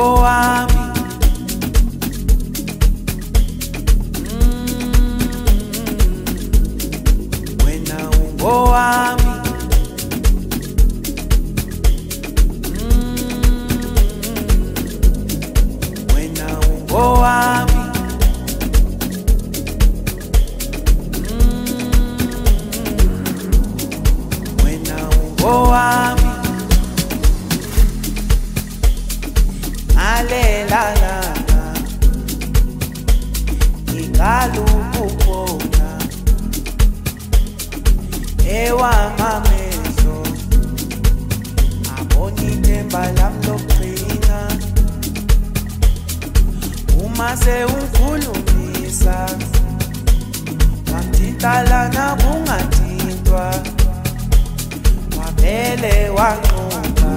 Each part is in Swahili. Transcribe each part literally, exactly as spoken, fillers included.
ungowami. Wena ungowami. Wena ungowami. Wena ungowami. Alelala ingalukubona ewa mameso abonithemba lami lokugcina uma sewukhulumisa wamthintalana kungathintwa wavele wanqoba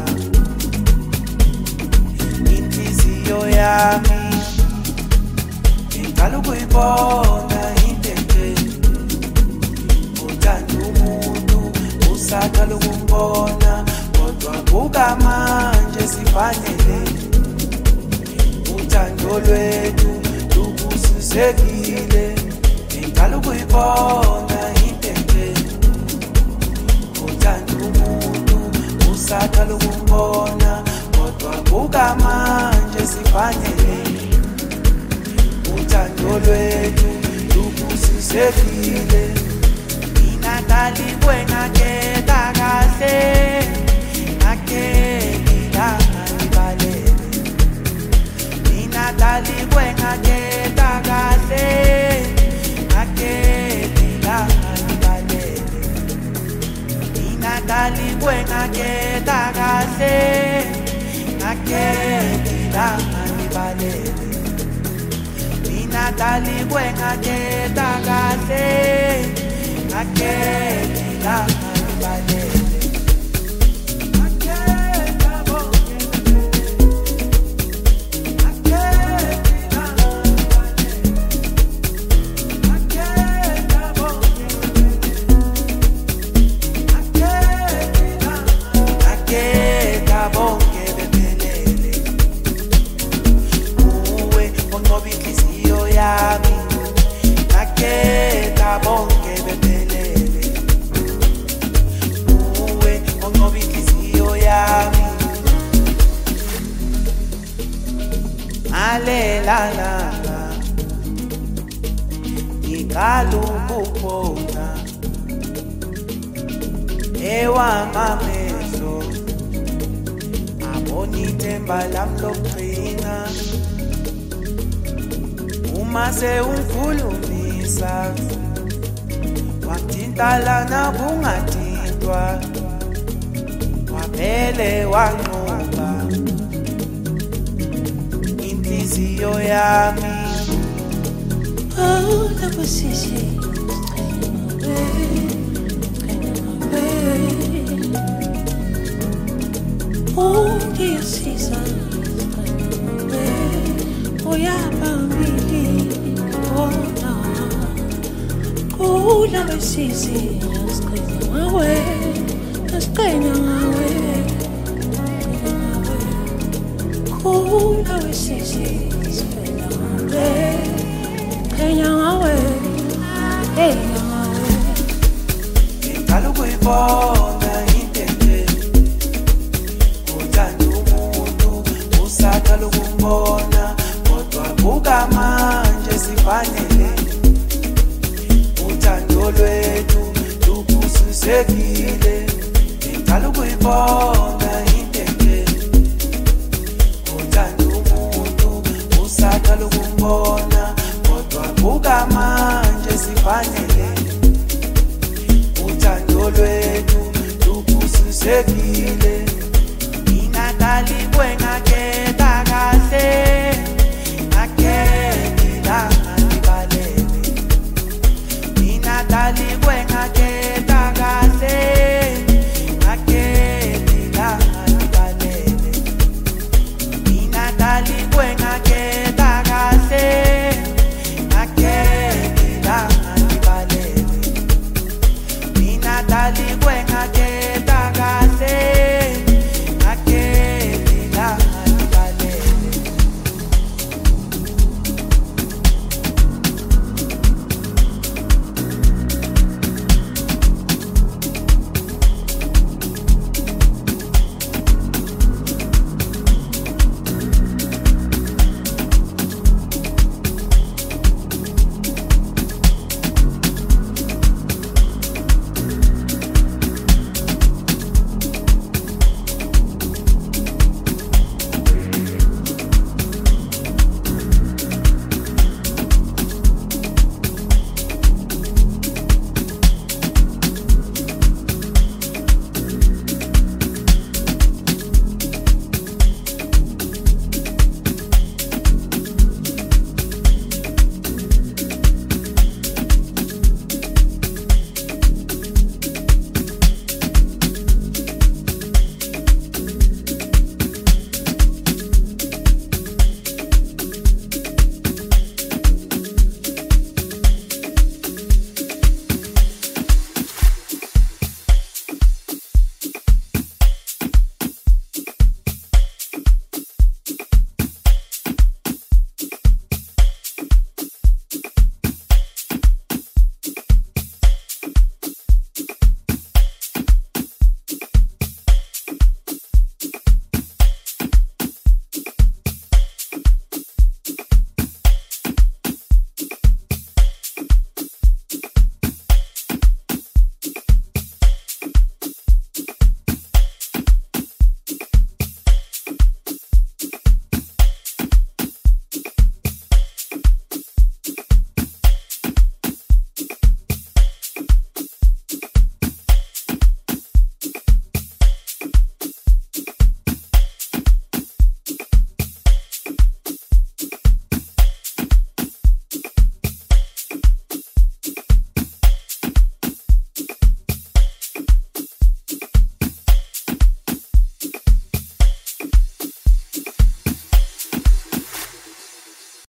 inhliziyo yami ngicala ukuyibona intente uthanda umuntu usaqala ukumbona kodwa buka manje sifanele uthando lwethu lubusisekile ngicala ukuyibona intente uthanda umuntu usaqala ukumbona kodwa buka manje sifanele uthando lwethu lubusisekile mina ngalikwengaketa kahle ngakekilanga libalele mina ngalikwengaketa kahle ngakekilanga libalele mina ngalikwengaketa kahle ngakekilanga libalele mina ngalikwengaketa kahle ngakekilanga libalele Naketa bonke bephelele uwe onqoba inhliziyo yami alelala ngicala ukubona ewa mameso abonithemba lami lokugcina uma sewukhulumisa wamthintalana kungathintwa wavele wanqoba inhliziyo yami. Oh, that was easy. Oh, dear Caesar. Oh, yeah, baby. Oh, no. Oh, that was easy. Just going away. Just going away. Oh, that was easy. Just going away. Going away. Hey, away. Ngicala ukuyibona intente uthanda umuntu usaqala ukumbona kodwa buka manje sifanele uthando lwethu lubusisekile ngicala ukuyibona intente uthanda umuntu usaqala ukumbona kodwa buka manje sifanele uthando lwethu lubusisekile mina ngalikwengaketa